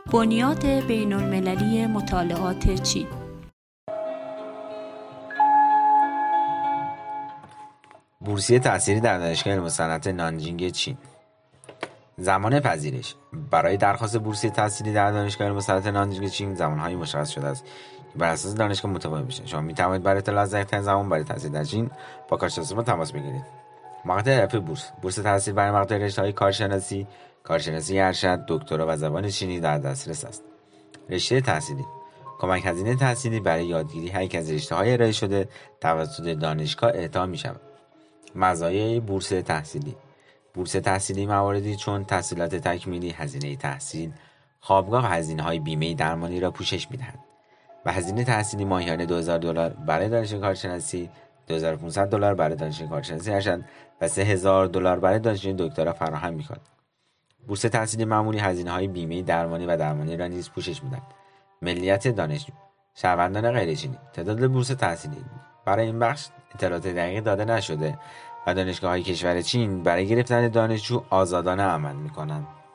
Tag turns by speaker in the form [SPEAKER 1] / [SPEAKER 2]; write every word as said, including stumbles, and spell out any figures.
[SPEAKER 1] بنیاد بین المللی مطالعات چین.
[SPEAKER 2] بورسیه تحصیلی در دانشگاه علم و صنعت نانجینگ چین. زمان پذیرش برای درخواست بورسیه تحصیلی در دانشگاه علم و صنعت نانجینگ چین زمان‌هایی مشخص شده است که بر اساس دانشگاه متفاوت میشه. شما میتوانید برای اطلاع از دقیق‌ترین زمان برای تحصیل در چین با کارشناس ما تماس بگیرید. مقاطع هدف بورس: بورس تحصیل برای مقاطع رشته‌های کارشناسی، کارشناسی ارشد، دکترا و زبان چینی در دسترس است. رشته تحصیلی: کمک هزینه تحصیلی برای یادگیری هر یک از رشته‌های ارائه شده توسط دانشگاه اعطا می‌شود. مزایای بورس تحصیلی: بورس تحصیلی مواردی چون تحصیلات تکمیلی، هزینه تحصیل، خوابگاه و هزینه‌های بیمه درمانی را پوشش می‌دهند و هزینه تحصیلی ماهیانه دو هزار دلار برای دانشگاه کارشناسی، دو هزار و پانصد دلار برای دانشگاه کارشناسی ارشد و سه هزار دلار برای دانشگاه دکترا فراهم می‌کند. بورس تحصیلی معمولی هزینه‌های بیمه درمانی و درمانی را نیز پوشش می‌دهد. ملیت دانشجو: شهروندان غیر چینی. تعداد بورس تحصیلی: برای این بخش اطلاعات دقیقی داده نشده و دانشگاه‌های کشور چین برای گرفتن دانشجو آزادانه عمل می‌کنند.